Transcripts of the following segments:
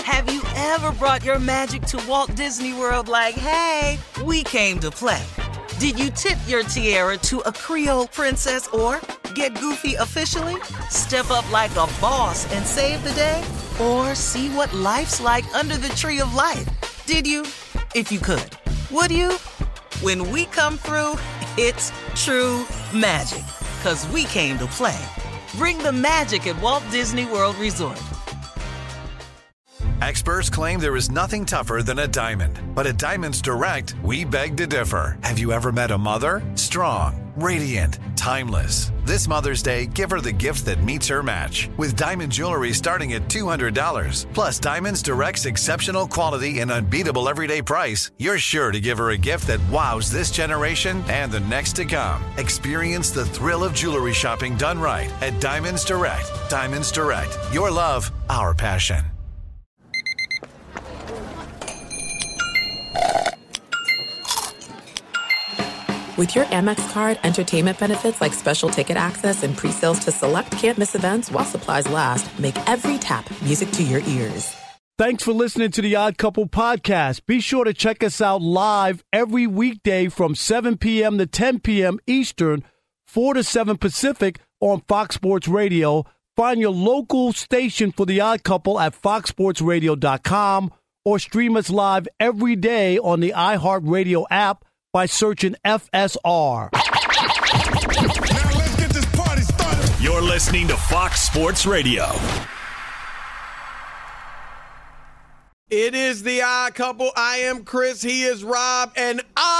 Have you ever brought your magic to Walt Disney World like, hey, we came to play? Did you tip your tiara to a Creole princess or get goofy officially? Step up like a boss and save the day? Or see what life's like under the tree of life? Did you? If you could. Would you? When we come through, it's true magic. 'Cause we came to play. Bring the magic at Walt Disney World Resort. Experts claim there is nothing tougher than a diamond. But at Diamonds Direct, we beg to differ. Have you ever met a mother? Strong, radiant, timeless. This Mother's Day, give her the gift that meets her match. With diamond jewelry starting at $200. Plus Diamonds Direct's exceptional quality and unbeatable everyday price, you're sure to give her a gift that wows this generation and the next to come. Experience the thrill of jewelry shopping done right at Diamonds Direct. Diamonds Direct. Your love, our passion. With your Amex card, entertainment benefits like special ticket access and pre-sales to select can't-miss events while supplies last make every tap music to your ears. Thanks for listening to the Odd Couple podcast. Be sure to check us out live every weekday from 7 p.m. to 10 p.m. Eastern, 4 to 7 Pacific on Fox Sports Radio. Find your local station for the Odd Couple at foxsportsradio.com or stream us live every day on the iHeartRadio app by searching FSR. Now let's get this party started. You're listening to Fox Sports Radio. It is the Odd Couple. I am Chris. He is Rob. And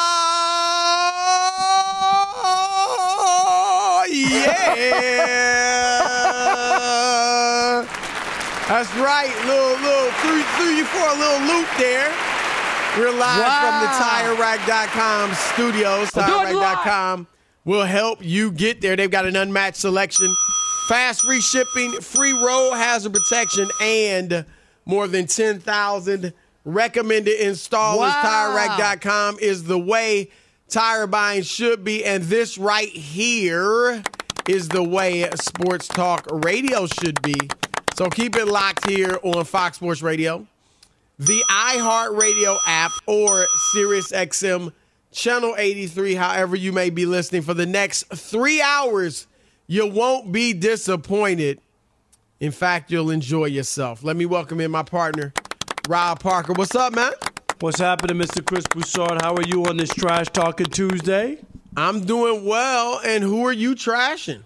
yeah. That's right. Little threw you for a little loop there. We're live from the TireRack.com studios. TireRack.com will help you get there. They've got an unmatched selection, fast free shipping, free road hazard protection, and more than 10,000 recommended installers. Wow. TireRack.com is the way tire buying should be, and this right here is the way sports talk radio should be. So keep it locked here on Fox Sports Radio, the iHeartRadio app, or SiriusXM Channel 83, however you may be listening. For the next 3 hours, you won't be disappointed. In fact, you'll enjoy yourself. Let me welcome in my partner, Rob Parker. What's up, man? What's happening, Mr. Chris Broussard? How are you on this Trash Talking Tuesday? I'm doing well, and who are you trashing?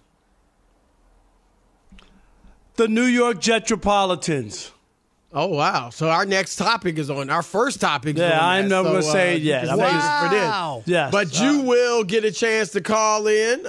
The New York Jetropolitans. Oh, wow. So our next topic is on. Our first topic is on. Yeah, I'm not going to say it yet. I'm Wow. for this. Yes. But you will get a chance to call in,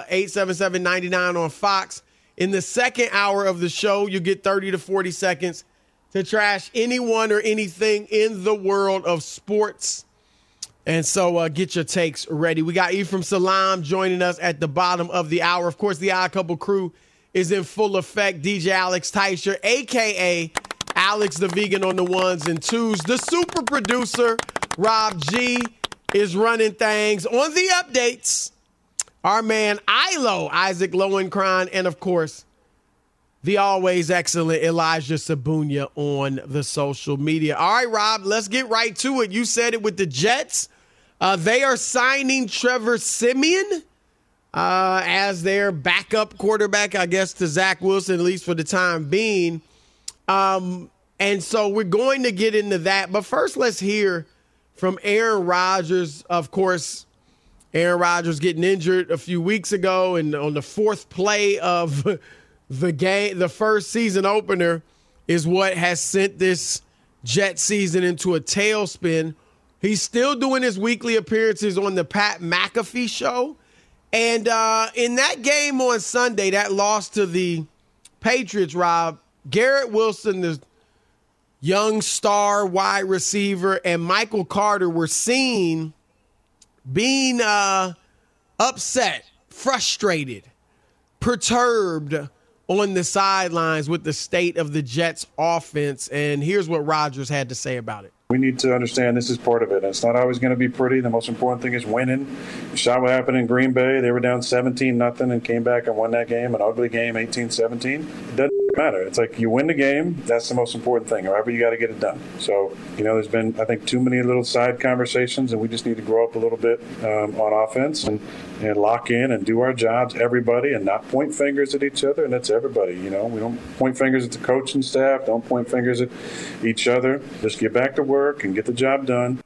877-99 on Fox. In the second hour of the show, you get 30 to 40 seconds to trash anyone or anything in the world of sports. And so get your takes ready. We got Ephraim Salam joining us at the bottom of the hour. Of course, the Odd Couple crew is in full effect. DJ Alex Teicher, a.k.a. Alex the Vegan on the ones and twos. The super producer, Rob G, is running things. On the updates, our man Ilo, Isaac Lowenkron, and of course, the always excellent Elijah Sabunia on the social media. All right, Rob, let's get right to it. You said it with the Jets. They are signing Trevor Siemian as their backup quarterback, I guess, to Zach Wilson, at least for the time being. And so we're going to get into that. But first, let's hear from Aaron Rodgers. Of course, Aaron Rodgers getting injured a few weeks ago, and on the fourth play of the game, the first season opener, is what has sent this Jet season into a tailspin. He's still doing his weekly appearances on the Pat McAfee show. And in that game on Sunday, that loss to the Patriots, Rob, Garrett Wilson, the young star wide receiver, and Michael Carter were seen being upset, frustrated, perturbed on the sidelines with the state of the Jets offense. And here's what Rodgers had to say about it. We need to understand this is part of it. It's not always going to be pretty. The most important thing is winning. You saw what happened in Green Bay. They were down 17-0 and came back and won that game, an ugly game, 18-17. It doesn't matter. It's like you win the game, that's the most important thing. However, you got to get it done. So, there's been, I think, too many little side conversations, and we just need to grow up a little bit on offense and lock in and do our jobs, everybody, and not point fingers at each other. And that's everybody. We don't point fingers at the coaching staff, don't point fingers at each other. Just get back to work and get the job done.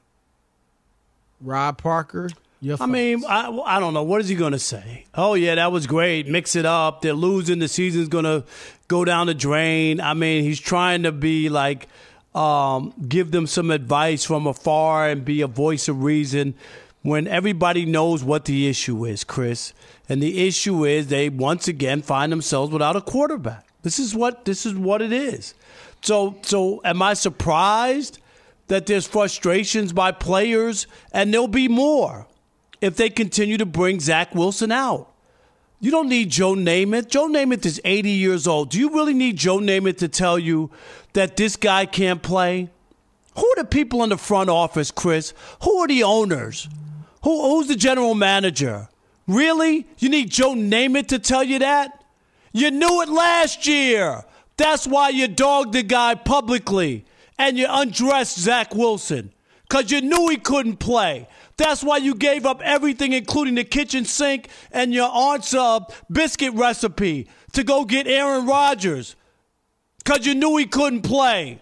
Rob Parker. I mean, I don't know. What is he going to say? Oh, yeah, that was great. Mix it up. They're losing. The season's going to go down the drain. I mean, he's trying to be like give them some advice from afar and be a voice of reason when everybody knows what the issue is, Chris. And the issue is they once again find themselves without a quarterback. This is what it is. So am I surprised that there's frustrations by players? And there'll be more if they continue to bring Zach Wilson out. You don't need Joe Namath. Joe Namath is 80 years old. Do you really need Joe Namath to tell you that this guy can't play? Who are the people in the front office, Chris? Who are the owners? Who's the general manager? Really? You need Joe Namath to tell you that? You knew it last year. That's why you dogged the guy publicly and you undressed Zach Wilson because you knew he couldn't play. That's why you gave up everything, including the kitchen sink and your aunt's biscuit recipe to go get Aaron Rodgers because you knew he couldn't play.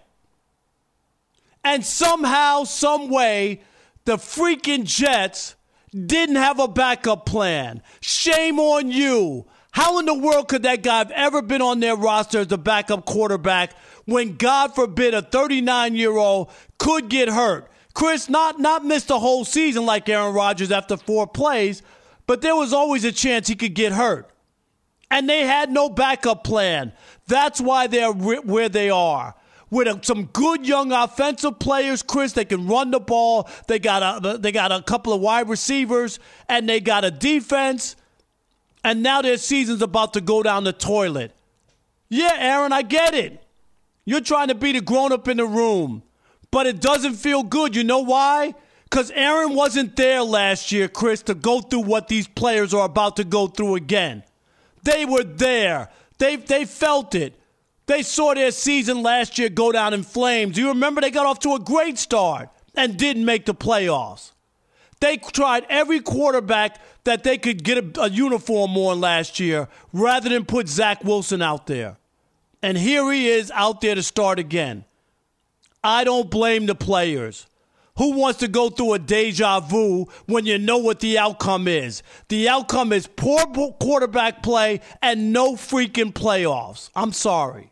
And somehow, some way, the freaking Jets didn't have a backup plan. Shame on you. How in the world could that guy have ever been on their roster as a backup quarterback when, God forbid, a 39-year-old could get hurt? Chris, not miss the whole season like Aaron Rodgers after 4 plays, but there was always a chance he could get hurt. And they had no backup plan. That's why they're where they are. With some good young offensive players, Chris, they can run the ball. They got a couple of wide receivers, and they got a defense. And now their season's about to go down the toilet. Yeah, Aaron, I get it. You're trying to be the grown-up in the room. But it doesn't feel good. You know why? Because Aaron wasn't there last year, Chris, to go through what these players are about to go through again. They were there. They felt it. They saw their season last year go down in flames. You remember they got off to a great start and didn't make the playoffs. They tried every quarterback that they could get a uniform on last year rather than put Zach Wilson out there. And here he is out there to start again. I don't blame the players. Who wants to go through a deja vu when you know what the outcome is? The outcome is poor quarterback play and no freaking playoffs. I'm sorry.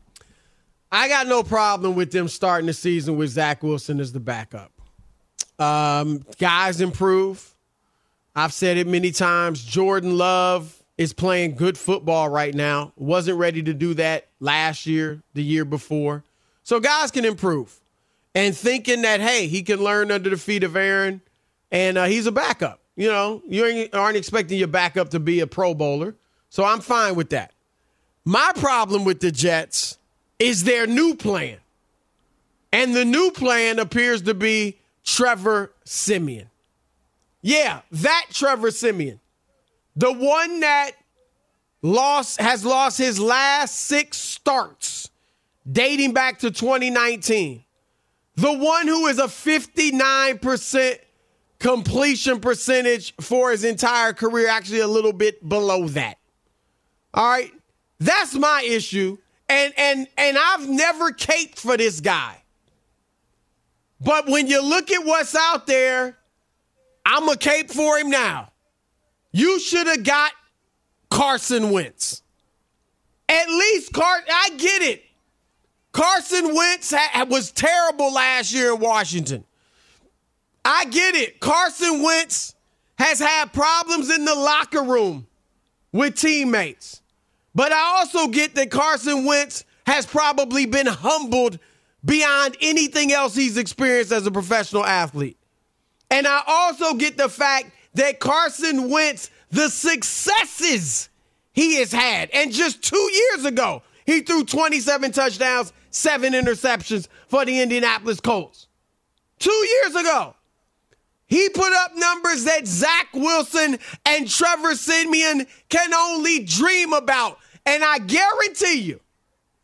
I got no problem with them starting the season with Zach Wilson as the backup. Guys improve. I've said it many times. Jordan Love is playing good football right now. Wasn't ready to do that last year, the year before. So guys can improve. And thinking that, hey, he can learn under the feet of Aaron, and he's a backup. You aren't expecting your backup to be a Pro Bowler. So I'm fine with that. My problem with the Jets is their new plan. And the new plan appears to be Trevor Siemian. Yeah, that Trevor Siemian. The one that has lost his last 6 starts dating back to 2019. The one who is a 59% completion percentage for his entire career, actually a little bit below that. All right? That's my issue. And I've never caped for this guy. But when you look at what's out there, I'm a cape for him now. You should have got Carson Wentz. At least I get it. Carson Wentz was terrible last year in Washington. I get it. Carson Wentz has had problems in the locker room with teammates. But I also get that Carson Wentz has probably been humbled beyond anything else he's experienced as a professional athlete. And I also get the fact that Carson Wentz, the successes he has had, and just 2 years ago, he threw 27 touchdowns, 7 interceptions for the Indianapolis Colts. 2 years ago, he put up numbers that Zach Wilson and Trevor Siemian can only dream about. And I guarantee you,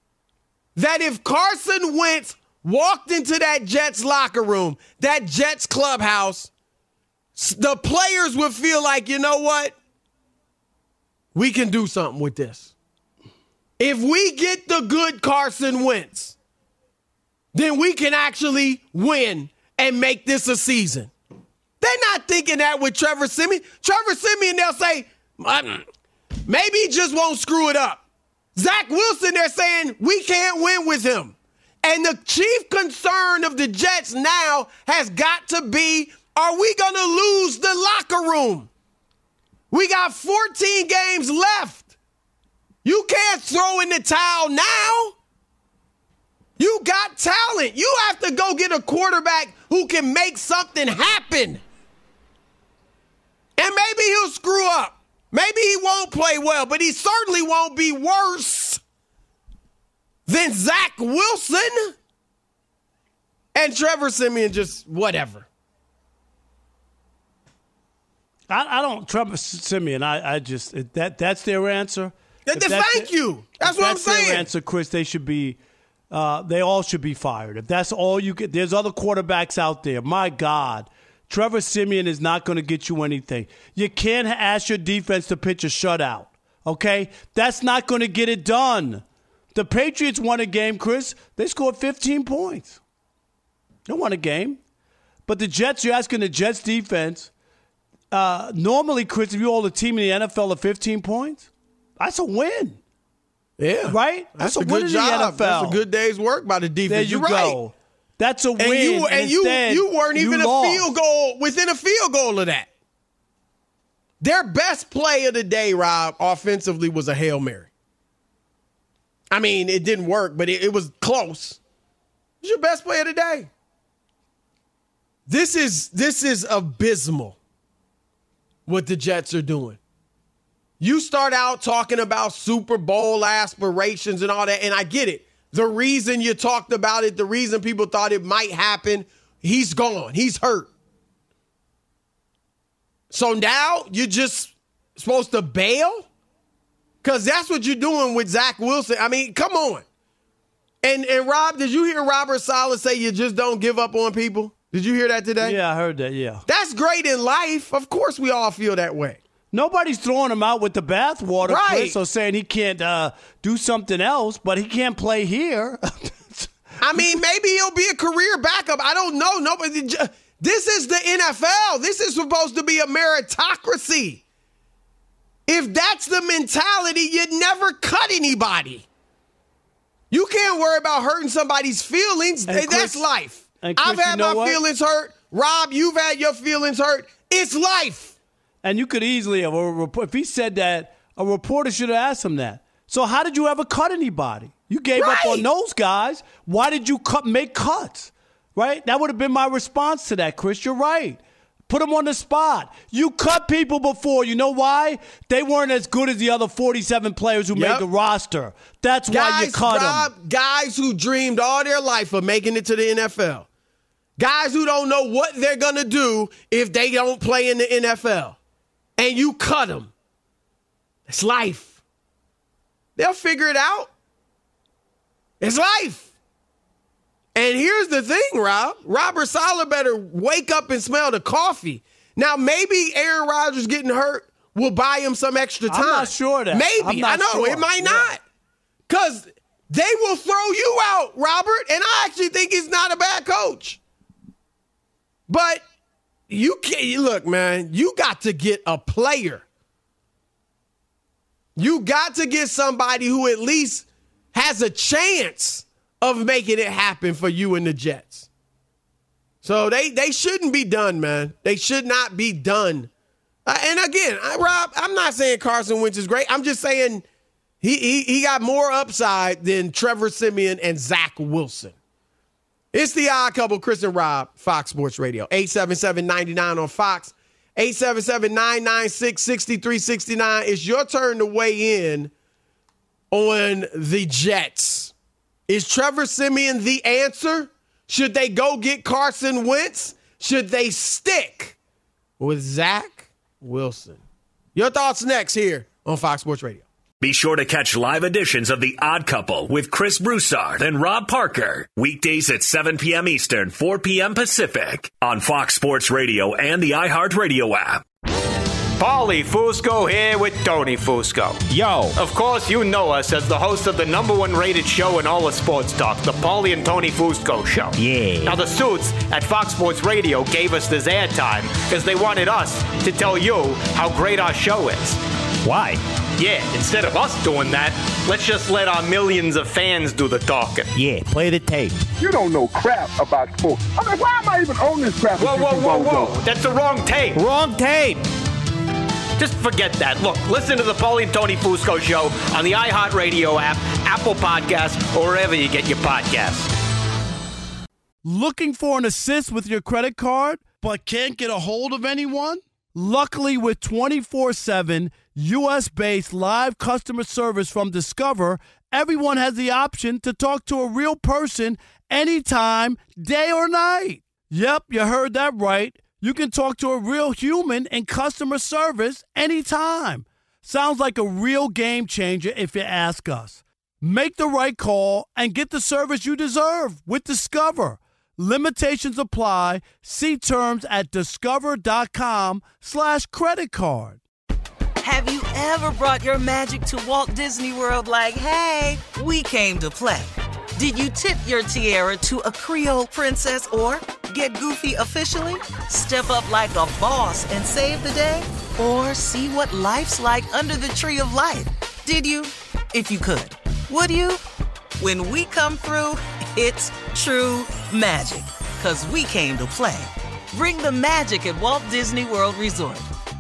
that if Carson Wentz walked into that Jets locker room, that Jets clubhouse, the players would feel like, you know what? We can do something with this. If we get the good Carson Wentz, then we can actually win and make this a season. They're not thinking that with Trevor Siemian. Trevor Siemian, they'll say, maybe he just won't screw it up. Zach Wilson, they're saying, we can't win with him. And the chief concern of the Jets now has got to be, are we going to lose the locker room? We got 14 games left. You can't throw in the towel now. You got talent. You have to go get a quarterback who can make something happen. And maybe he'll screw up. Maybe he won't play well, but he certainly won't be worse than Zach Wilson. And Trevor Siemian just whatever. I don't, Trevor Siemian, I just, that's their answer. Thank you. That's what I'm saying. That's their answer, Chris. They should be, they all should be fired. If that's all you get, there's other quarterbacks out there. My God. Trevor Siemian is not going to get you anything. You can't ask your defense to pitch a shutout, okay? That's not going to get it done. The Patriots won a game, Chris. They scored 15 points. They won a game. But the Jets, you're asking the Jets defense, normally, Chris, if you hold a team in the NFL of 15 points, that's a win. Yeah. Right? That's a a win good in job. the NFL. That's a good day's work by the defense. There you You're go. Right. That's a win. And you weren't even within a field goal of that. Their best play of the day, Rob, offensively was a Hail Mary. I mean, it didn't work, but it was close. It's your best play of the day. This is abysmal what the Jets are doing. You start out talking about Super Bowl aspirations and all that, and I get it. The reason you talked about it, the reason people thought it might happen, he's gone. He's hurt. So now you're just supposed to bail? Because that's what you're doing with Zach Wilson. I mean, come on. And Rob, did you hear Robert Saleh say you just don't give up on people? Did you hear that today? Yeah, I heard that, yeah. That's great in life. Of course we all feel that way. Nobody's throwing him out with the bathwater, right. Chris, or saying he can't do something else, but he can't play here. I mean, maybe he'll be a career backup. I don't know. Nobody. This is the NFL. This is supposed to be a meritocracy. If that's the mentality, you'd never cut anybody. You can't worry about hurting somebody's feelings. And that's life. And Chris, I've had my feelings hurt. Rob, you've had your feelings hurt. It's life. And you could easily have if he said that, a reporter should have asked him that. So how did you ever cut anybody? You gave up on those guys. Why did you make cuts? Right? That would have been my response to that, Chris. You're right. Put them on the spot. You cut people before. You know why? They weren't as good as the other 47 players who made the roster. That's why you cut them. Guys who dreamed all their life of making it to the NFL. Guys who don't know what they're going to do if they don't play in the NFL. And you cut them. It's life. They'll figure it out. It's life. And here's the thing, Rob. Robert Saleh better wake up and smell the coffee. Now, maybe Aaron Rodgers getting hurt will buy him some extra time. I'm not sure that. Maybe. I know. Sure. It might not. Because they will throw you out, Robert. And I actually think he's not a bad coach. But you can't, look, man, you got to get a player. You got to get somebody who at least has a chance of making it happen for you and the Jets. So they shouldn't be done, man. They should not be done. And again, Rob, I'm not saying Carson Wentz is great. I'm just saying he got more upside than Trevor Siemian and Zach Wilson. It's the Odd Couple, Chris and Rob, Fox Sports Radio. 877-99 on Fox. 877-996-6369. It's your turn to weigh in on the Jets. Is Trevor Siemian the answer? Should they go get Carson Wentz? Should they stick with Zach Wilson? Your thoughts next here on Fox Sports Radio. Be sure to catch live editions of The Odd Couple with Chris Broussard and Rob Parker. Weekdays at 7 p.m. Eastern, 4 p.m. Pacific on Fox Sports Radio and the iHeartRadio app. Paulie Fusco here with Tony Fusco. Yo. Of course, you know us as the host of the #1 rated show in all of sports talk, the Paulie and Tony Fusco Show. Yeah. Now, the suits at Fox Sports Radio gave us this airtime because they wanted us to tell you how great our show is. Why? Yeah, instead of us doing that, let's just let our millions of fans do the talking. Yeah, play the tape. You don't know crap about sports. I mean, why am I even on this crap? Whoa. That's the wrong tape. Wrong tape. Just forget that. Look, listen to the Paulie and Tony Fusco Show on the iHeartRadio app, Apple Podcasts, or wherever you get your podcasts. Looking for an assist with your credit card, but can't get a hold of anyone? Luckily, with 24/7 U.S.-based live customer service from Discover, everyone has the option to talk to a real person anytime, day or night. Yep, you heard that right. You can talk to a real human in customer service anytime. Sounds like a real game changer if you ask us. Make the right call and get the service you deserve with Discover. Limitations apply. See terms at discover.com/creditcard. Have you ever brought your magic to Walt Disney World like, hey, we came to play? Did you tip your tiara to a Creole princess or get goofy officially? Step up like a boss and save the day? Or see what life's like under the tree of life? Did you? If you could. Would you? When we come through, it's true magic. 'Cause we came to play. Bring the magic at Walt Disney World Resort.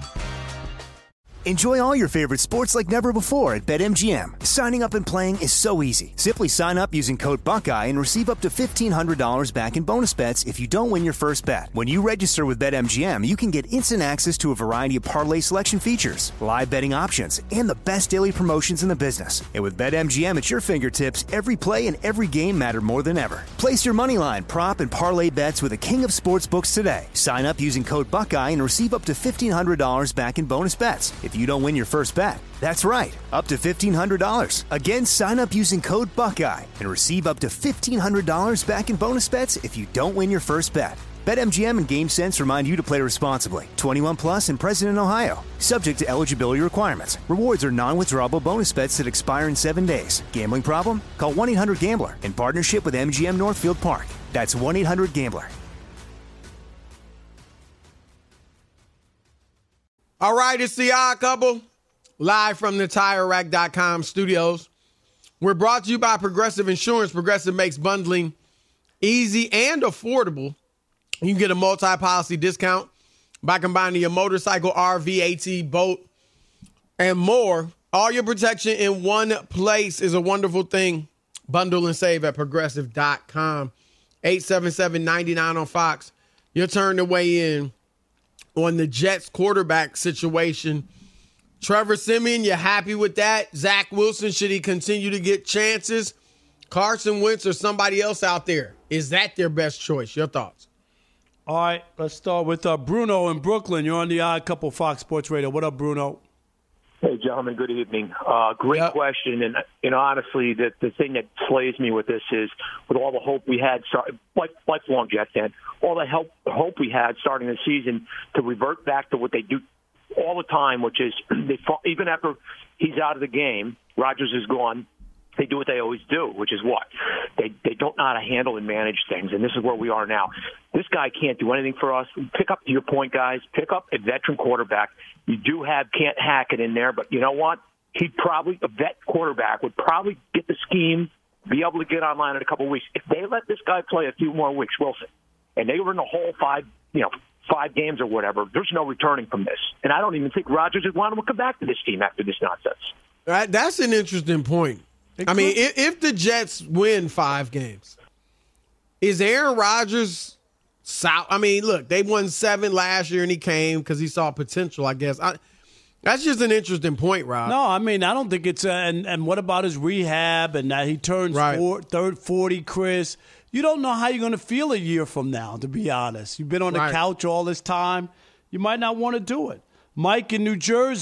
Enjoy all your favorite sports like never before at BetMGM. Signing up and playing is so easy. Simply sign up using code Buckeye and receive up to $1,500 back in bonus bets if you don't win your first bet. When you register with BetMGM, you can get instant access to a variety of parlay selection features, live betting options, and the best daily promotions in the business. And with BetMGM at your fingertips, every play and every game matter more than ever. Place your moneyline, prop, and parlay bets with the king of sportsbooks today. Sign up using code Buckeye and receive up to $1,500 back in bonus bets if you don't win your first bet. That's right, up to $1,500. Again, sign up using code Buckeye and receive up to $1,500 back in bonus bets if you don't win your first bet. BetMGM and GameSense remind you to play responsibly. 21 plus and present in Ohio. Subject to eligibility requirements. Rewards are non-withdrawable bonus bets that expire in 7 days. Gambling problem? Call 1-800-GAMBLER in partnership with MGM Northfield Park. That's 1-800-GAMBLER. All right, it's the Odd Couple, live from the TireRack.com studios. We're brought to you by Progressive Insurance. Progressive makes bundling easy and affordable. You can get a multi-policy discount by combining your motorcycle, RV, AT, boat, and more. All your protection in one place is a wonderful thing. Bundle and save at Progressive.com. 877-99 on Fox. Your turn to weigh in on the Jets quarterback situation. Trevor Siemian, you happy with that? Zach Wilson, should he continue to get chances? Carson Wentz or somebody else out there? Is that their best choice? Your thoughts? All right, let's start with Bruno in Brooklyn. You're on the Odd Couple Fox Sports Radio. What up, Bruno? Hey, gentlemen, good evening. Great question. And, honestly, the thing that slays me with this is with all the hope we had, lifelong Jets fan, all the hope we had starting the season to revert back to what they do all the time, which is even after he's out of the game, Rodgers is gone, they do what they always do, which is what? They don't know how to handle and manage things, and this is where we are now. This guy can't do anything for us. Pick up, to your point, guys, pick up a veteran quarterback. You do have Can't Hackett in there, but you know what? A vet quarterback would probably get the scheme, be able to get online in a couple of weeks. If they let this guy play a few more weeks, Wilson, and they were in the whole 5 games or whatever, there's no returning from this. And I don't even think Rodgers would want him to come back to this team after this nonsense. Right, that's an interesting point. If the Jets win 5 games, is Aaron Rodgers south? I mean, look, they won 7 last year and he came because he saw potential, I guess. That's just an interesting point, Rob. No, I mean, I don't think it's and what about his rehab and that he turns 40, Chris? You don't know how you're going to feel a year from now, to be honest. You've been on the couch all this time. You might not want to do it. Mike in New Jersey,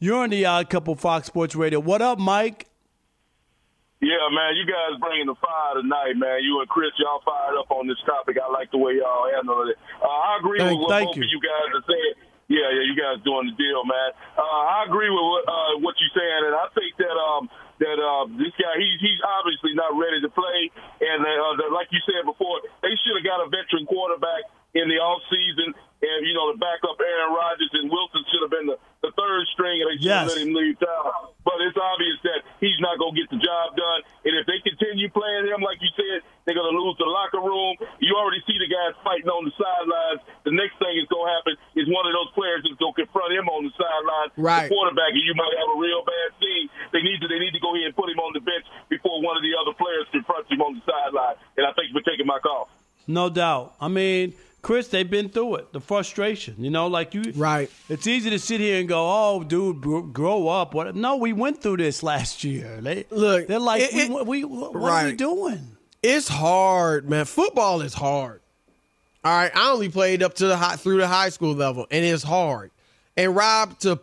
You're on the Odd Couple Fox Sports Radio. What up, Mike? Yeah, man, you guys bringing the fire tonight, man. You and Chris, y'all fired up on this topic. I like the way y'all handle it. I agree with what both of you guys are saying. Yeah, you guys doing the deal, man. I agree with what you're saying, and I think that this guy, he's obviously not ready to play. And like you said before, they should have got a veteran quarterback in the offseason. And, the backup Aaron Rodgers and Wilson should have been the third string, and they should have let him leave town. But it's obvious that he's not going to get the job done. And if they continue playing him, like you said, they're going to lose the locker room. You already see the guys fighting on the sidelines. The next thing is going to happen is one of those players is going to confront him on the sideline, the quarterback, and you might have a real bad scene. They need to go ahead and put him on the bench before one of the other players confronts him on the sideline. And I thank you for taking my call. No doubt. I mean, Chris, they've been through it. The frustration, Right. It's easy to sit here and go, "Oh, dude, grow up." What? No, we went through this last year. They're like, what are we doing? It's hard, man. Football is hard. All right, I only played up to through the high school level, and it's hard. And Rob, to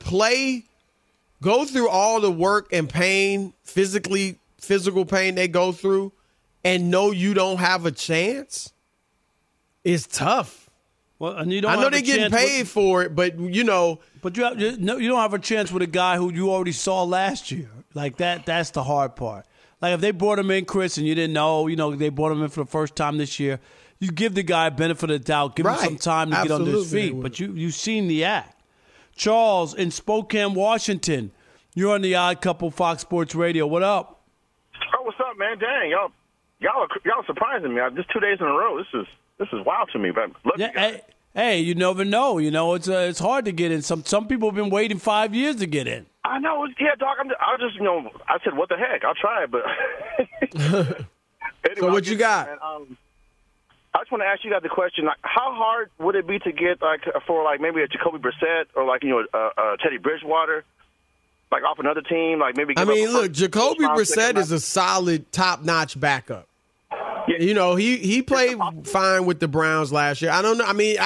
go through all the work and pain, physical pain they go through, and know you don't have a chance. It's tough. Well, and you don't. I know they're getting paid for it, but But you don't have a chance with a guy who you already saw last year. Like that. That's the hard part. Like if they brought him in, Chris, and you didn't know, they brought him in for the first time this year. You give the guy a benefit of the doubt, give him some time to get under his feet. But you've seen the act. Charles in Spokane, Washington. You're on the Odd Couple Fox Sports Radio. What up? Oh, what's up, man? Dang, y'all are surprising me. Just 2 days in a row. This is wild to me, but hey, you never know. It's hard to get in. Some people have been waiting 5 years to get in. I know. Yeah, Doc. I said, what the heck? I'll try it, but anyway, so what you got? I just want to ask you guys the question: how hard would it be to get for maybe a Jacoby Brissett or Teddy Bridgewater, off another team? Maybe. Look, Jacoby Brissett is a solid, top-notch backup. He played fine with the Browns last year. I don't know.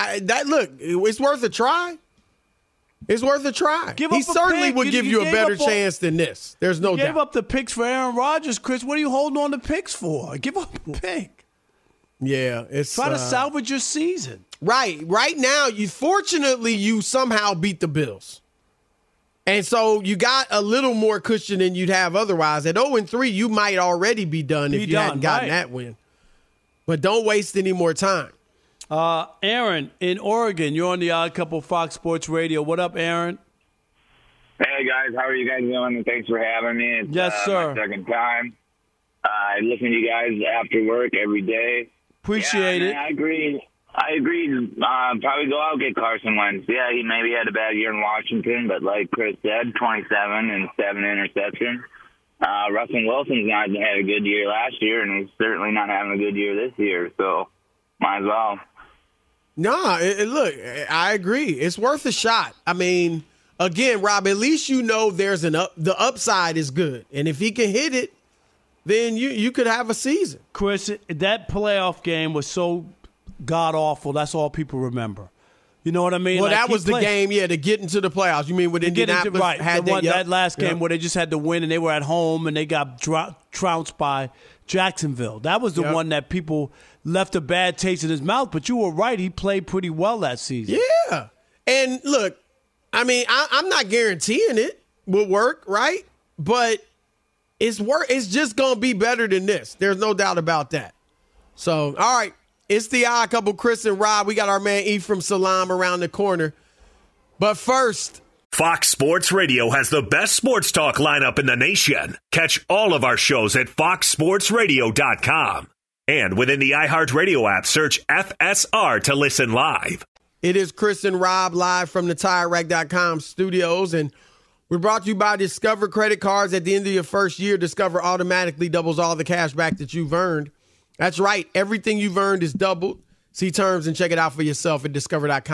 It's worth a try. It's worth a try. He certainly would give you a better chance than this. There's no doubt. You gave up the picks for Aaron Rodgers, Chris. What are you holding on to picks for? Give up a pick. Yeah, try to salvage your season. Right now, fortunately you somehow beat the Bills, and so you got a little more cushion than you'd have otherwise. At 0-3, you might already be done if you hadn't gotten that win. But don't waste any more time. Aaron in Oregon, you're on the Odd Couple Fox Sports Radio. What up, Aaron? Hey, guys. How are you guys doing? And thanks for having me. It's, yes, sir. My second time. I listen to you guys after work every day. Appreciate it. I agree. Probably go out and get Carson Wentz. Yeah, he maybe had a bad year in Washington, but like Chris said, 27 and 7 interceptions. Russell Wilson's not had a good year last year, and he's certainly not having a good year this year, so might as well. No, look, I agree. It's worth a shot. Again, Rob, at least there's the upside is good. And if he can hit it, then you could have a season. Chris, that playoff game was so god-awful, that's all people remember. You know what I mean? Well, that was the game, to get into the playoffs. You mean when Indianapolis had that last game where they just had to win and they were at home and they got trounced by Jacksonville. That was the one that people left a bad taste in his mouth. But you were right. He played pretty well that season. Yeah. And look, I'm not guaranteeing it will work, right? But it's just going to be better than this. There's no doubt about that. So, all right. It's the Odd Couple, Chris and Rob. We got our man Ephraim Salaam around the corner. But first, Fox Sports Radio has the best sports talk lineup in the nation. Catch all of our shows at foxsportsradio.com. And within the iHeartRadio app, search FSR to listen live. It is Chris and Rob live from the TireRack.com studios. And we're brought to you by Discover Credit Cards. At the end of your first year, Discover automatically doubles all the cash back that you've earned. That's right. Everything you've earned is doubled. See terms and check it out for yourself at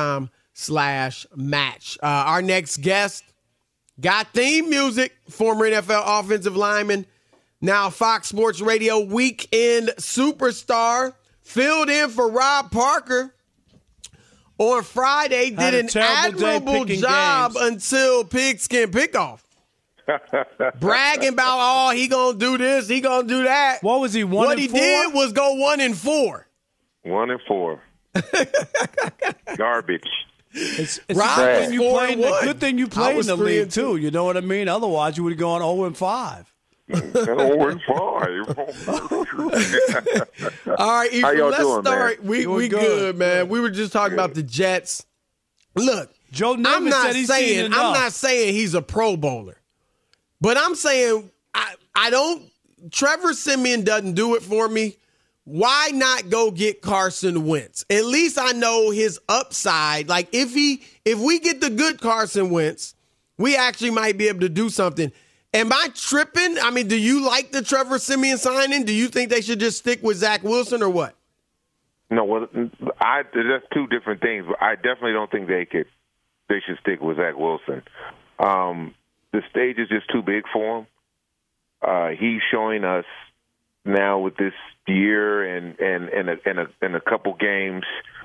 discover.com/match. Our next guest got theme music, former NFL offensive lineman, now Fox Sports Radio weekend superstar, filled in for Rob Parker on Friday did an admirable job until Pigskin Pickoff. Bragging about, he gonna do this, he gonna do that. What was he, 1-4? What he did was go 1-4. 1-4. Garbage. It's a good thing you played in the league, too. You know what I mean? Otherwise, you would have gone 0-5. 0-5. All right, Ephraim, how y'all let's doing, start. Man? We good, man. We were just talking about the Jets. Look, Joe Namath I'm not said saying he's a Pro Bowler, but I'm saying I don't. Trevor Siemian doesn't do it for me. Why not go get Carson Wentz? At least I know his upside. Like if we get the good Carson Wentz, we actually might be able to do something. Am I tripping? I mean, do you like the Trevor Siemian signing? Do you think they should just stick with Zach Wilson or what? No, well, that's two different things. But I definitely don't think they should stick with Zach Wilson. The stage is just too big for him. He's showing us now with this year and a couple games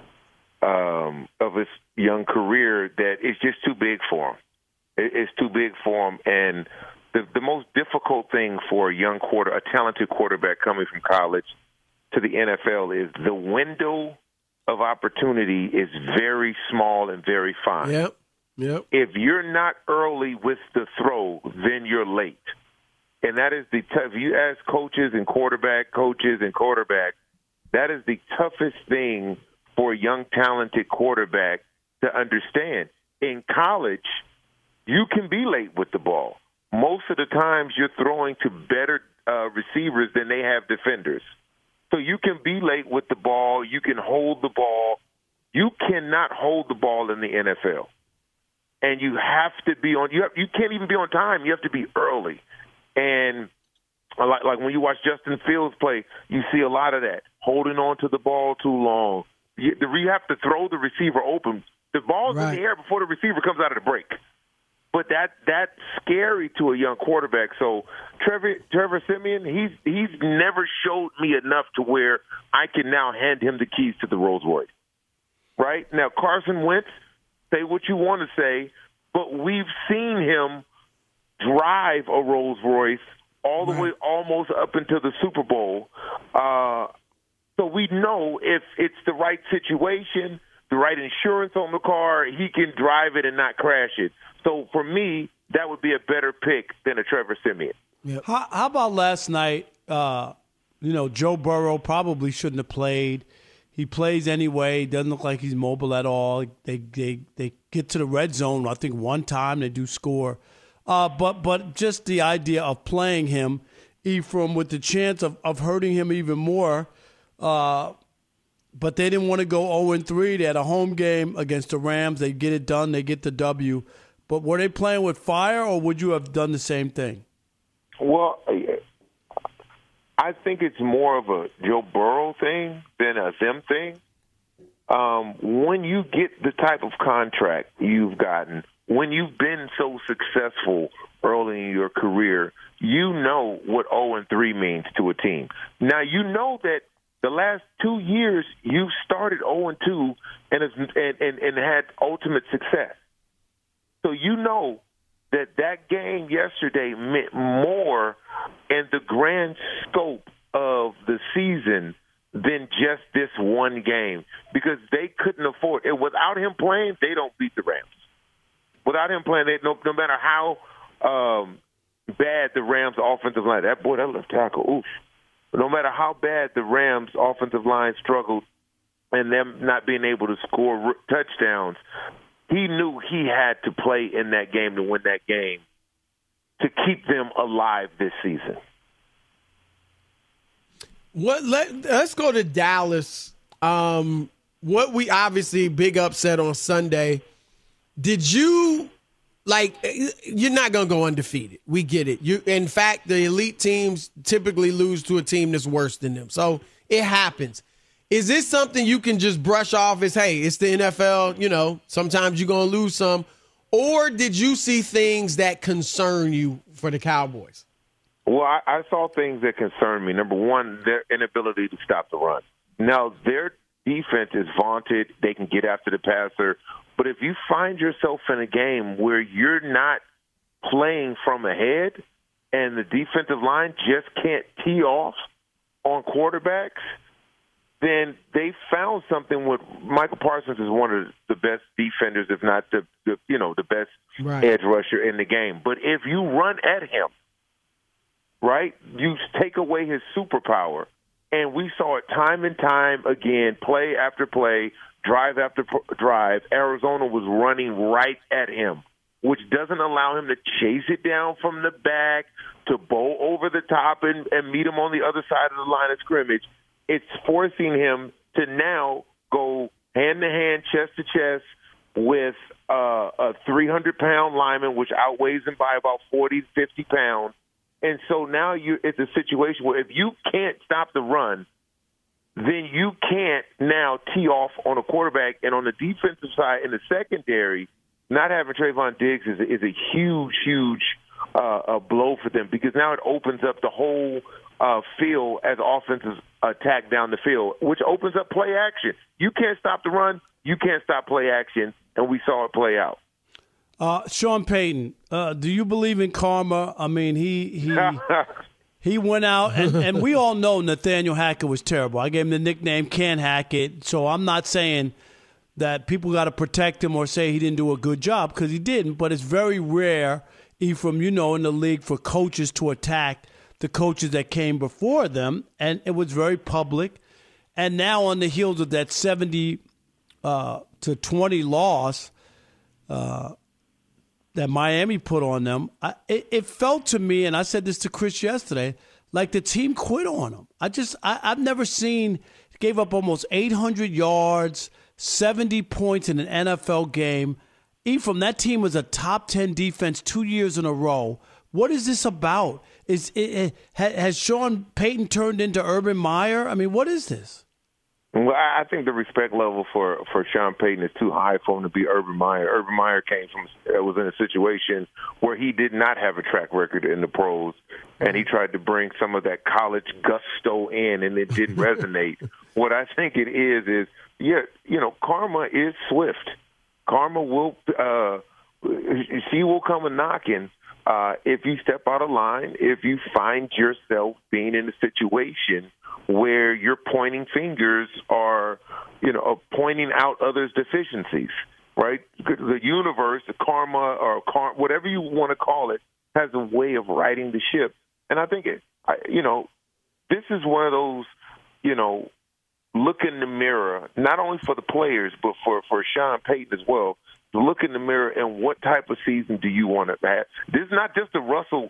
of his young career that it's just too big for him. It's too big for him, and the most difficult thing for a talented quarterback coming from college to the NFL is the window of opportunity is very small and very fine. Yep. If you're not early with the throw, then you're late. And that is if you ask coaches and quarterback, that is the toughest thing for a young, talented quarterback to understand. In college, you can be late with the ball. Most of the times you're throwing to better receivers than they have defenders. So you can be late with the ball. You can hold the ball. You cannot hold the ball in the NFL. And you have to be on. You can't even be on time. You have to be early. And like when you watch Justin Fields play, you see a lot of that, holding on to the ball too long. You have to throw the receiver open. The ball's in the air before the receiver comes out of the break. But that's scary to a young quarterback. So Trevor Siemian, he's never showed me enough to where I can now hand him the keys to the Rolls-Royce. Right? Now, Carson Wentz, say what you want to say, but we've seen him drive a Rolls-Royce all the way almost up into the Super Bowl. So we know if it's the right situation, the right insurance on the car, he can drive it and not crash it. So for me, that would be a better pick than a Trevor Siemian. Yep. How about last night? Joe Burrow probably shouldn't have played. He plays anyway. Doesn't look like he's mobile at all. They get to the red zone, I think, one time. They do score. But just the idea of playing him, Ephraim, with the chance of hurting him even more. But they didn't want to go 0-3. They had a home game against the Rams. They get it done. They get the W. But were they playing with fire, or would you have done the same thing? Well, I think it's more of a Joe Burrow thing than a them thing. When you get the type of contract you've gotten, when you've been so successful early in your career, you know what 0-3 means to a team. Now, you know that the last 2 years you've started 0-2 and had ultimate success. So you know that game yesterday meant more in the grand scope of the season than just this one game, because they couldn't afford it. Without him playing, they don't beat the Rams. Without him playing, no matter how bad the Rams' offensive line, that left tackle, oof. No matter how bad the Rams' offensive line struggled and them not being able to score touchdowns, he knew he had to play in that game to win that game to keep them alive this season. Let's go to Dallas. What we obviously big upset on Sunday. Did you you're not going to go undefeated. We get it. In fact, the elite teams typically lose to a team that's worse than them. So it happens. Is this something you can just brush off as, hey, it's the NFL, sometimes you're going to lose some? Or did you see things that concern you for the Cowboys? Well, I saw things that concern me. Number one, their inability to stop the run. Now, their defense is vaunted. They can get after the passer. But if you find yourself in a game where you're not playing from ahead and the defensive line just can't tee off on quarterbacks, then they found something with Michael Parsons is one of the best defenders, if not the best edge rusher in the game. But if you run at him, right, you take away his superpower. And we saw it time and time again, play after play, drive after drive. Arizona was running right at him, which doesn't allow him to chase it down from the back, to bow over the top and meet him on the other side of the line of scrimmage. It's forcing him to now go hand-to-hand, chest-to-chest with a 300-pound lineman, which outweighs him by about 40, 50 pounds. And so now it's a situation where if you can't stop the run, then you can't now tee off on a quarterback. And on the defensive side, in the secondary, not having Trayvon Diggs is a huge blow for them, because now it opens up the whole field as offenses attack down the field, which opens up play action. You can't stop the run. You can't stop play action, and we saw it play out. Sean Payton, do you believe in karma? I mean, he went out, and we all know Nathaniel Hackett was terrible. I gave him the nickname Can't Hack It, so I'm not saying that people got to protect him or say he didn't do a good job, because he didn't, but it's very rare, Ephraim, in the league, for coaches to attack the coaches that came before them, and it was very public. And now on the heels of that 70-20 loss that Miami put on them, it felt to me, and I said this to Chris yesterday, like the team quit on them. I've never seen, gave up almost 800 yards, 70 points in an NFL game. Ephraim, that team was a top 10 defense 2 years in a row. What is this about? Has Sean Payton turned into Urban Meyer? I mean, what is this? Well, I think the respect level for Sean Payton is too high for him to be Urban Meyer. Urban Meyer was in a situation where he did not have a track record in the pros, and he tried to bring some of that college gusto in, and it didn't resonate. What I think it is karma is swift. Karma will she will come a-knocking if you step out of line, if you find yourself being in a situation where you're pointing fingers or, pointing out others' deficiencies, right? The universe, the karma, or whatever you want to call it, has a way of righting the ship. And I think, this is one of those, look in the mirror, not only for the players, but for Sean Payton as well. Look in the mirror and what type of season do you want to have? This is not just a Russell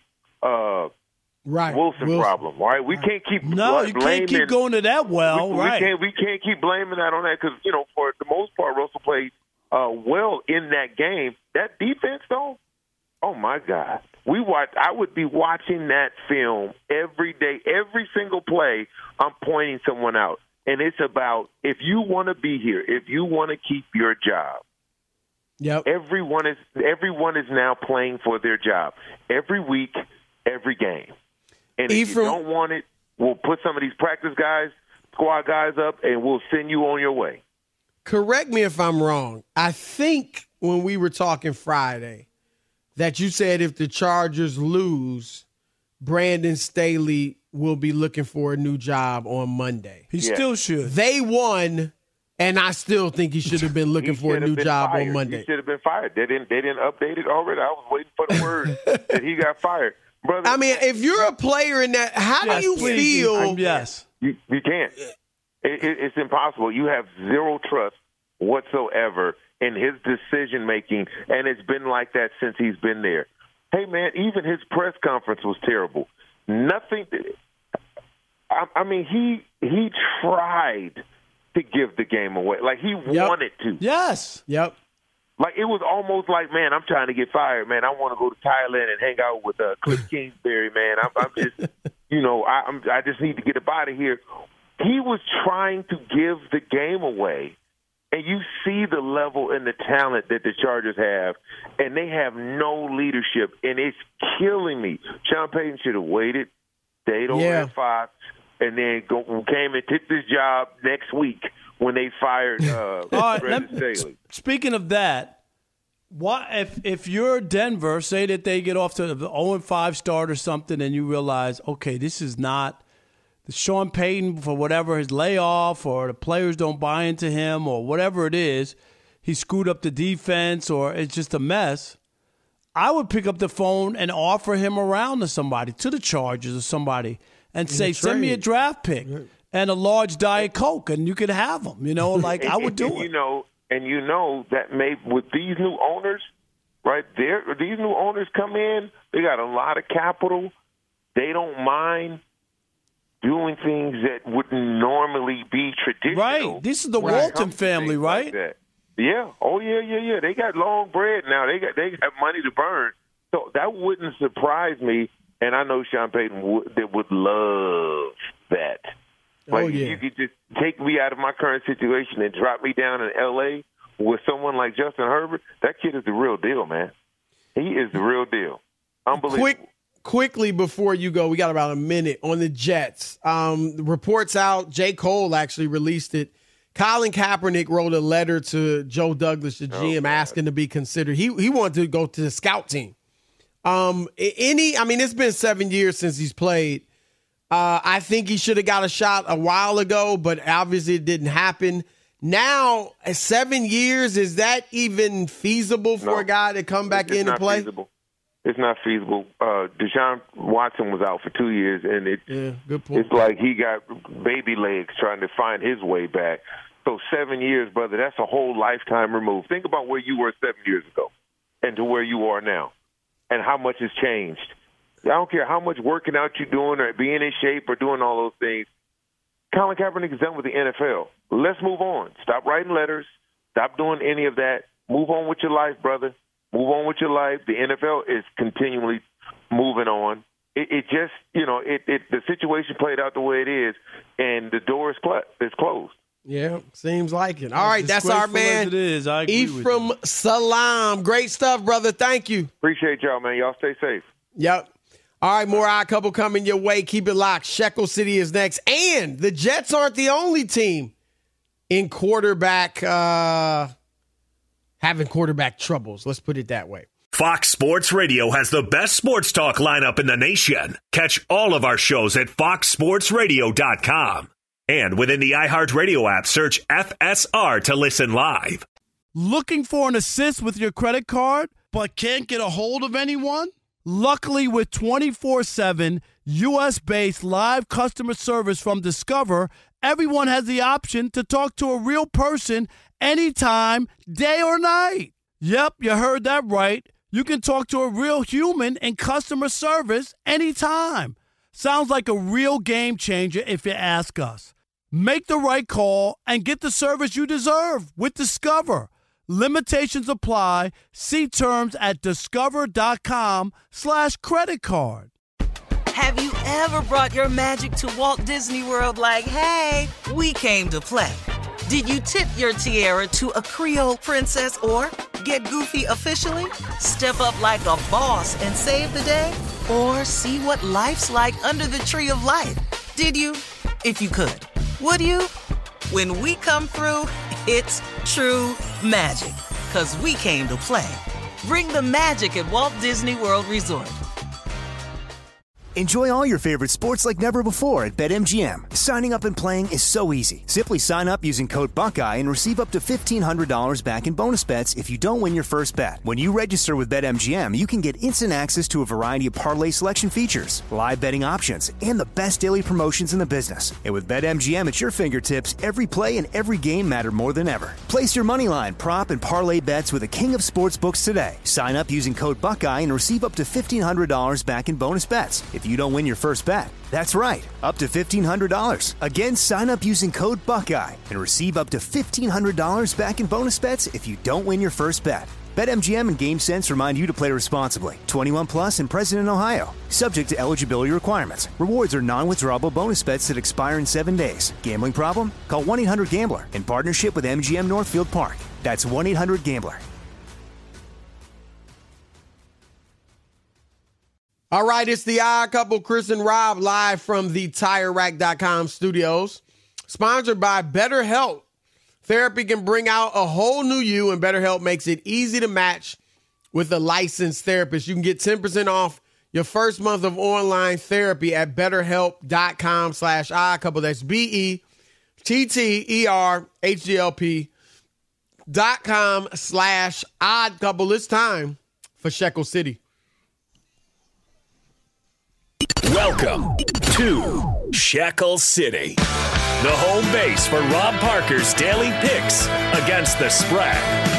Wilson problem, right? We can't keep you can't keep going to that right? We can't keep blaming that on that, because for the most part, Russell played well in that game. That defense, though, oh my God, I would be watching that film every day, every single play. I'm pointing someone out, and it's about, if you want to be here, if you want to keep your job. Yep. Everyone is now playing for their job every week, every game. And if you don't want it, we'll put some of these practice guys, squad guys up, and we'll send you on your way. Correct me if I'm wrong. I think when we were talking Friday that you said if the Chargers lose, Brandon Staley will be looking for a new job on Monday. He still should. They won. And I still think he should have been looking for a new job on Monday. He should have been fired. They didn't update it already. I was waiting for the word that he got fired. Brother, I mean, if you're a player in that, how do you feel? Yes. You can't. It's impossible. You have zero trust whatsoever in his decision-making, and it's been like that since he's been there. Hey, man, even his press conference was terrible. Nothing. I mean, he tried to give the game away. Like, he wanted to. Yes. Yep. Like, it was almost like, man, I'm trying to get fired, man. I want to go to Thailand and hang out with Cliff Kingsbury, man. I'm just, I just need to get up out of here. He was trying to give the game away, and you see the level and the talent that the Chargers have, and they have no leadership, and it's killing me. Sean Payton should have waited, stayed over at Fox, and then came and took this job next week when they fired Brandon Staley. Speaking of that, if you're Denver, say that they get off to the 0-5 start or something, and you realize, okay, this is not Sean Payton for whatever his layoff, or the players don't buy into him, or whatever it is, he screwed up the defense, or it's just a mess. I would pick up the phone and offer him around to somebody, to the Chargers or somebody, and say, send me a draft pick and a large Diet Coke, and you could have them. Like I would do it. That with these new owners, right there, these new owners come in, they got a lot of capital. They don't mind doing things that wouldn't normally be traditional. Right. This is the Walton family, right? Like yeah. Oh, yeah. They got long bread now. They have money to burn. So that wouldn't surprise me. And I know Sean Payton would love that. You could just take me out of my current situation and drop me down in L.A. with someone like Justin Herbert. That kid is the real deal, man. He is the real deal. Unbelievable. Quickly before you go, we got about a minute on the Jets. Reports out, J. Cole actually released it. Colin Kaepernick wrote a letter to Joe Douglas, the GM, asking to be considered. He wanted to go to the scout team. It's been 7 years since he's played. I think he should have got a shot a while ago, but obviously it didn't happen. Now, 7 years, is that even feasible for a guy to come back in and play? Feasible. It's not feasible. Deshaun Watson was out for 2 years, and good point. It's like he got baby legs trying to find his way back. So 7 years, brother, that's a whole lifetime removed. Think about where you were 7 years ago and to where you are now and how much has changed. I don't care how much working out you're doing or being in shape or doing all those things. Colin Kaepernick is done with the NFL. Let's move on. Stop writing letters. Stop doing any of that. Move on with your life, brother. Move on with your life. The NFL is continually moving on. It just, the situation played out the way it is, and the door is closed. Yeah, seems like it. All right, that's our man, Ephraim Salaam. Great stuff, brother. Thank you. Appreciate y'all, man. Y'all stay safe. Yep. All right, more Odd Couple coming your way. Keep it locked. Shekel City is next. And the Jets aren't the only team in quarterback having quarterback troubles. Let's put it that way. Fox Sports Radio has the best sports talk lineup in the nation. Catch all of our shows at foxsportsradio.com. And within the iHeartRadio app, search FSR to listen live. Looking for an assist with your credit card, but can't get a hold of anyone? Luckily, with 24/7 U.S.-based live customer service from Discover, everyone has the option to talk to a real person anytime, day or night. Yep, you heard that right. You can talk to a real human in customer service anytime. Sounds like a real game changer if you ask us. Make the right call and get the service you deserve with Discover. Limitations apply. See terms at discover.com/credit card. Have you ever brought your magic to Walt Disney World like, hey, we came to play? Did you tip your tiara to a Creole princess or get goofy officially? Step up like a boss and save the day? Or see what life's like under the tree of life? Did you? If you could. Would you? When we come through, it's true magic. 'Cause we came to play. Bring the magic at Walt Disney World Resort. Enjoy all your favorite sports like never before at BetMGM. Signing up and playing is so easy. Simply sign up using code Buckeye and receive up to $1,500 back in bonus bets if you don't win your first bet. When you register with BetMGM, you can get instant access to a variety of parlay selection features, live betting options, and the best daily promotions in the business. And with BetMGM at your fingertips, every play and every game matter more than ever. Place your moneyline, prop, and parlay bets with the king of sportsbooks today. Sign up using code Buckeye and receive up to $1,500 back in bonus bets if you don't win your first bet. That's right, up to $1,500. Again, sign up using code Buckeye and receive up to $1,500 back in bonus bets if you don't win your first bet. BetMGM and GameSense remind you to play responsibly. 21 plus and present in Ohio. Subject to eligibility requirements. Rewards are non-withdrawable bonus bets that expire in 7 days. Gambling problem? Call 1-800-GAMBLER in partnership with MGM Northfield Park. That's 1-800-GAMBLER. All right, it's the Odd Couple, Chris and Rob, live from the TireRack.com studios. Sponsored by BetterHelp. Therapy can bring out a whole new you, and BetterHelp makes it easy to match with a licensed therapist. You can get 10% off your first month of online therapy at BetterHelp.com/iCouple. That's BetterHelp.com/oddcouple. It's time for Shekel City. Welcome to Shekel City, the home base for Rob Parker's daily picks against the spread.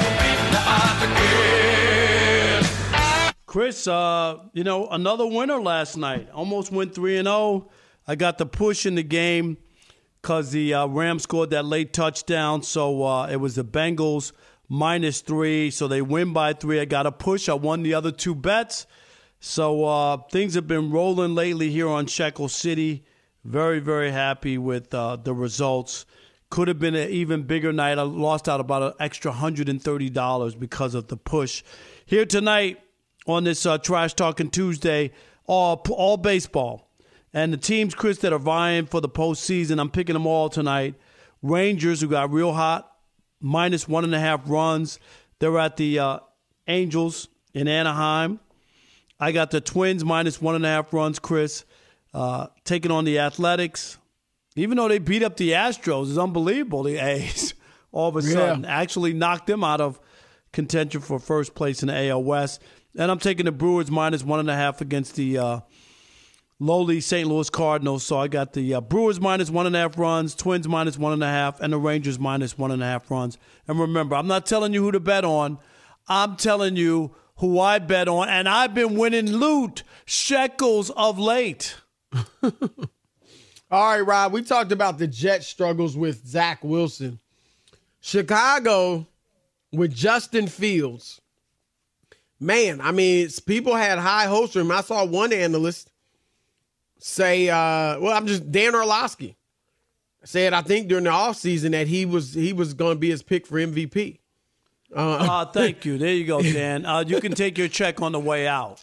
Chris, another winner last night. Almost went 3-0. I got the push in the game because the Rams scored that late touchdown. So it was the Bengals -3. So they win by 3. I got a push. I won the other 2 bets. So things have been rolling lately here on Shekel City. Very, very happy with the results. Could have been an even bigger night. I lost out about an extra $130 because of the push. Here tonight on this Trash Talking Tuesday, all baseball. And the teams, Chris, that are vying for the postseason, I'm picking them all tonight. Rangers, who got real hot, -1.5 runs. They're at the Angels in Anaheim. I got the Twins -1.5 runs, Chris, taking on the Athletics. Even though they beat up the Astros, it's unbelievable. The A's all of a sudden actually knocked them out of contention for first place in the AL West. And I'm taking the Brewers -1.5 against the lowly St. Louis Cardinals. So I got the Brewers -1.5 runs, Twins -1.5, and the Rangers -1.5 runs. And remember, I'm not telling you who to bet on. I'm telling you who I bet on, and I've been winning loot shekels of late. All right, Rob, we talked about the Jets' struggles with Zach Wilson. Chicago with Justin Fields. Man, I mean, people had high hopes for him. I saw one analyst say, Dan Orlovsky said, I think during the offseason that he was going to be his pick for MVP. Thank you. There you go, Dan. You can take your check on the way out.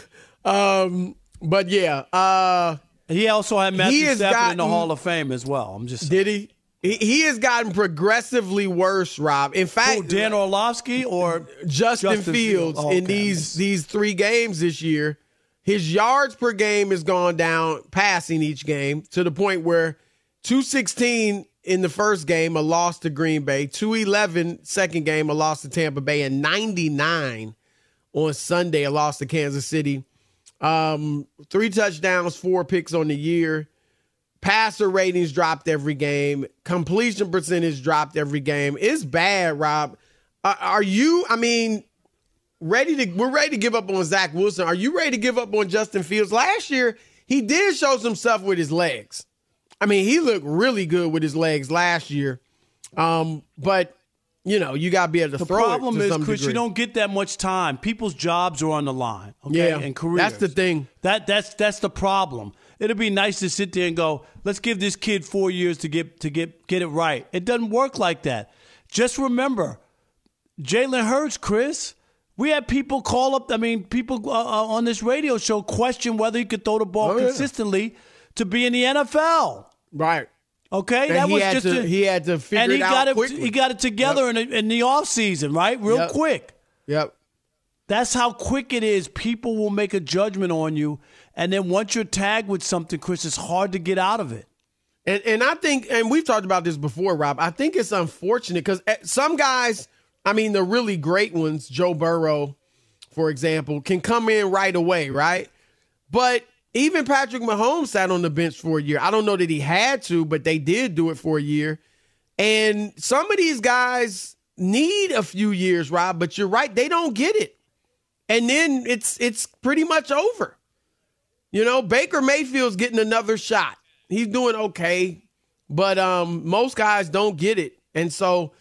But yeah, he also had Matthew Stafford in the Hall of Fame as well. I'm just saying. Did he? He has gotten progressively worse, Rob. In fact, Dan Orlovsky or Justin Fields in these 3 games this year, his yards per game has gone down passing each game to the point where 216 in the first game, a loss to Green Bay, 211 second game, a loss to Tampa Bay, and 99 on Sunday, a loss to Kansas City. 3 touchdowns, 4 picks on the year. Passer ratings dropped every game. Completion percentage dropped every game. It's bad, Rob. Are you, we're ready to give up on Zach Wilson. Are you ready to give up on Justin Fields? Last year, he did show some stuff with his legs. He looked really good with his legs last year. But, you got to be able to throw it to some degree. The problem is, Chris, you don't get that much time. People's jobs are on the line, okay, and careers. That's the thing. That's the problem. It'd be nice to sit there and go, let's give this kid 4 years to get it right. It doesn't work like that. Just remember, Jalen Hurts, Chris, we had people call up, people on this radio show question whether he could throw the ball consistently to be in the NFL. Right. Okay? And he had to figure it out quickly. He got it together in the offseason, right? Real quick. Yep. That's how quick it is. People will make a judgment on you. And then once you're tagged with something, Chris, it's hard to get out of it. And I think, and we've talked about this before, Rob, I think it's unfortunate because some guys, the really great ones, Joe Burrow, for example, can come in right away, right? But even Patrick Mahomes sat on the bench for a year. I don't know that he had to, but they did do it for a year. And some of these guys need a few years, Rob, but you're right, they don't get it. And then it's pretty much over. Baker Mayfield's getting another shot. He's doing okay, but most guys don't get it. And so,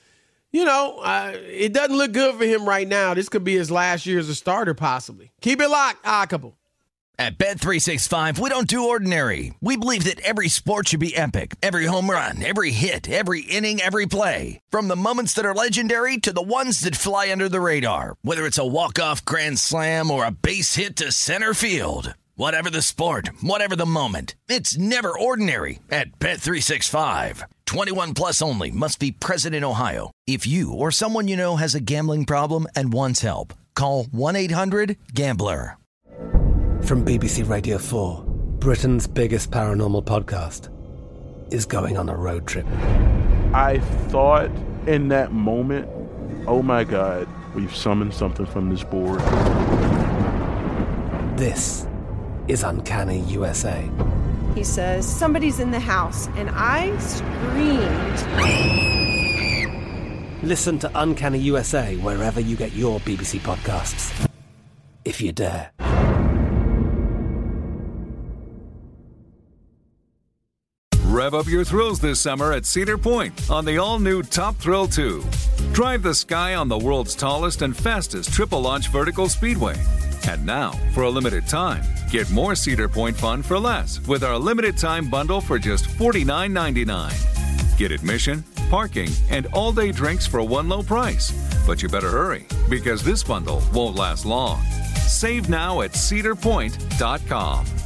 it doesn't look good for him right now. This could be his last year as a starter, possibly. Keep it locked, iCouple. At Bet365, we don't do ordinary. We believe that every sport should be epic. Every home run, every hit, every inning, every play. From the moments that are legendary to the ones that fly under the radar. Whether it's a walk-off grand slam or a base hit to center field. Whatever the sport, whatever the moment, it's never ordinary at Bet365. 21 plus only. Must be present in Ohio. If you or someone you know has a gambling problem and wants help, call 1-800-GAMBLER. From BBC Radio 4, Britain's biggest paranormal podcast is going on a road trip. I thought in that moment, oh my God, we've summoned something from this board. This is Uncanny USA. He says, somebody's in the house, and I screamed. Listen to Uncanny USA wherever you get your BBC podcasts, if you dare. Rev up your thrills this summer at Cedar Point on the all-new Top Thrill 2. Drive the sky on the world's tallest and fastest triple-launch vertical speedway. And now, for a limited time, get more Cedar Point fun for less with our limited-time bundle for just $49.99. Get admission, parking, and all-day drinks for one low price. But you better hurry, because this bundle won't last long. Save now at cedarpoint.com.